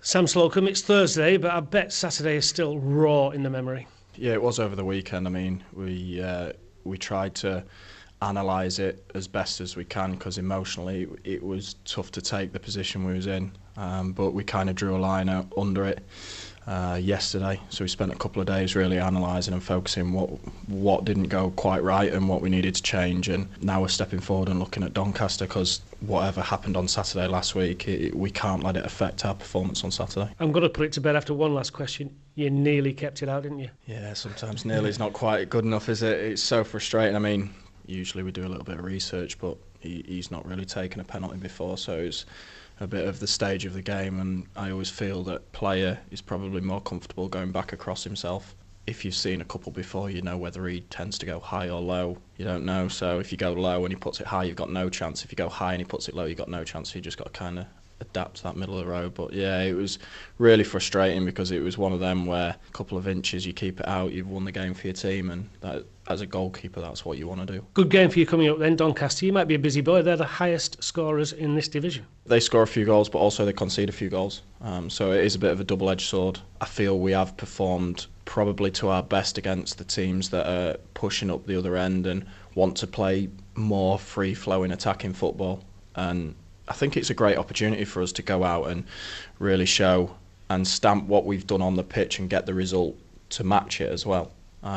Sam Slocum, it's Thursday, but I bet Saturday is still raw in the memory. Yeah, it was over the weekend. I mean, we tried to analyse it as best as we can because emotionally it was tough to take the position we was in, but we kind of drew a line out under it yesterday. So we spent a couple of days really analysing and focusing what didn't go quite right and what we needed to change. And now we're stepping forward and looking at Doncaster because whatever happened on Saturday last week, we can't let it affect our performance on Saturday. I'm going to put it to bed after one last question. You nearly kept it out, didn't you? Yeah, sometimes nearly is not quite good enough, is it? It's so frustrating. I mean, usually we do a little bit of research, but he's not really taken a penalty before, so it's a bit of the stage of the game, and I always feel that player is probably more comfortable going back across himself. If you've seen a couple before, you know whether he tends to go high or low. You don't know, so if you go low and he puts it high, you've got no chance. If you go high and he puts it low, you've got no chance. So you just got to kind of adapt to that middle of the road. But yeah, it was really frustrating because it was one of them where a couple of inches, you keep it out, you've won the game for your team, and that, as a goalkeeper, that's what you want to do. Good game for you coming up then, Doncaster. You might be a busy boy. They're the highest scorers in this division. They score a few goals, but also they concede a few goals. So it is a bit of a double-edged sword. I feel we have performed probably to our best against the teams that are pushing up the other end and want to play more free-flowing attacking football. And I think it's a great opportunity for us to go out and really show and stamp what we've done on the pitch and get the result to match it as well.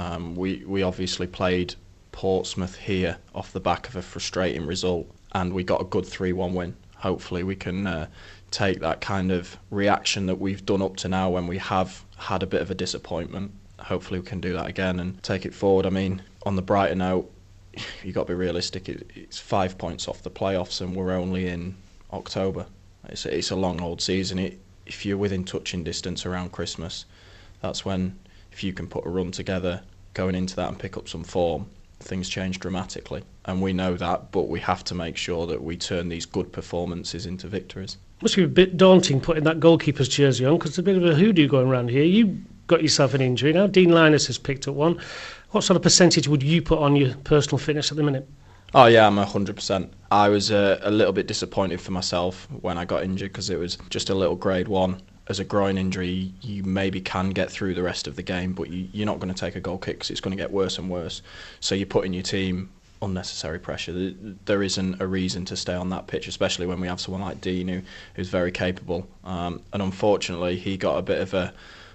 We obviously played Portsmouth here off the back of a frustrating result, and we got a good 3-1 win. Hopefully we can take that kind of reaction that we've done up to now when we have had a bit of a disappointment. Hopefully we can do that again and take it forward. I mean, on the brighter note, you've got to be realistic. It's 5 points off the playoffs and we're only in October. It's a long old season. If you're within touching distance around Christmas, that's when, if you can put a run together going into that and pick up some form, things change dramatically. And we know that, but we have to make sure that we turn these good performances into victories. Must be a bit daunting putting that goalkeeper's jersey on because there's a bit of a hoodoo going around here. You got yourself an injury now. Dean Linus has picked up one. What sort of percentage would you put on your personal fitness at the minute? Oh yeah, I'm 100%. I was a little bit disappointed for myself when I got injured because it was just a little grade 1. As a groin injury, you maybe can get through the rest of the game, but you're not going to take a goal kick because it's going to get worse and worse. So you're putting your team unnecessary pressure. There isn't a reason to stay on that pitch, especially when we have someone like Dean who's very capable. And unfortunately, he got a bit of a...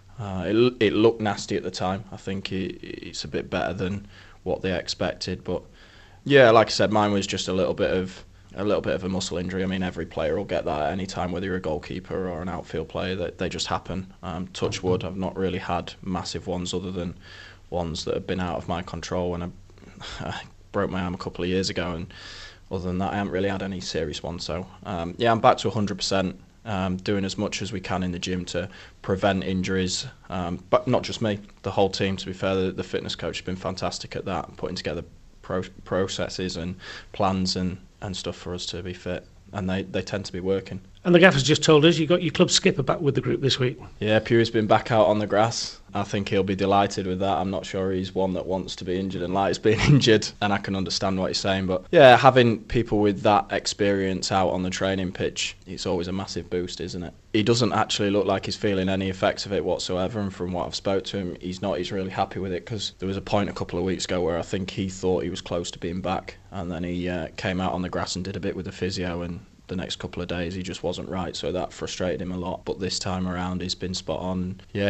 It looked nasty at the time. I think it's a bit better than what they expected. But yeah, like I said, mine was just a little bit of a muscle injury. I mean, every player will get that at any time, whether you're a goalkeeper or an outfield player. That they just happen. Touch wood, I've not really had massive ones other than ones that have been out of my control. And I broke my arm a couple of years ago, and other than that, I haven't really had any serious ones. So yeah, I'm back to 100%. Doing as much as we can in the gym to prevent injuries, but not just me, the whole team. To be fair, the fitness coach has been fantastic at that, putting together processes and plans and stuff for us to be fit, and they tend to be working. And the gaffer's just told us you got your club skipper back with the group this week. Yeah, Pew's been back out on the grass. I think he'll be delighted with that. I'm not sure he's one that wants to be injured and likes being injured, and I can understand what he's saying. But yeah, having people with that experience out on the training pitch, it's always a massive boost, isn't it? He doesn't actually look like he's feeling any effects of it whatsoever, and from what I've spoke to him, he's really happy with it, because there was a point a couple of weeks ago where I think he thought he was close to being back, and then he came out on the grass and did a bit with the physio, and the next couple of days he just wasn't right, so that frustrated him a lot. But this time around he's been spot on. Yeah,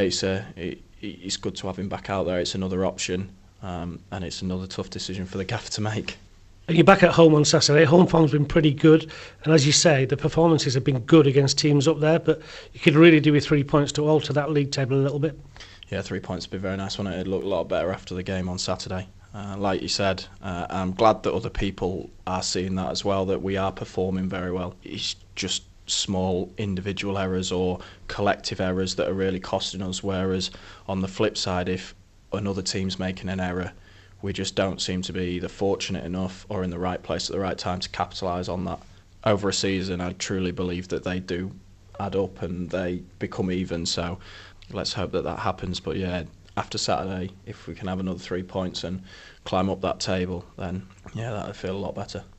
it's good to have him back out there. It's another option, and it's another tough decision for the gaffer to make. And you're back at home on Saturday. Home form's been pretty good, and as you say, the performances have been good against teams up there, but you could really do with 3 points to alter that league table a little bit. Yeah, 3 points would be very nice, wouldn't it? It looked a lot better after the game on Saturday. Like you said, I'm glad that other people are seeing that as well, that we are performing very well. It's just small individual errors or collective errors that are really costing us, whereas on the flip side, if another team's making an error, we just don't seem to be either fortunate enough or in the right place at the right time to capitalise on that. Over a season, I truly believe that they do add up and they become even, so let's hope that happens. But yeah, after Saturday, if we can have another 3 points and climb up that table, then yeah, that would feel a lot better.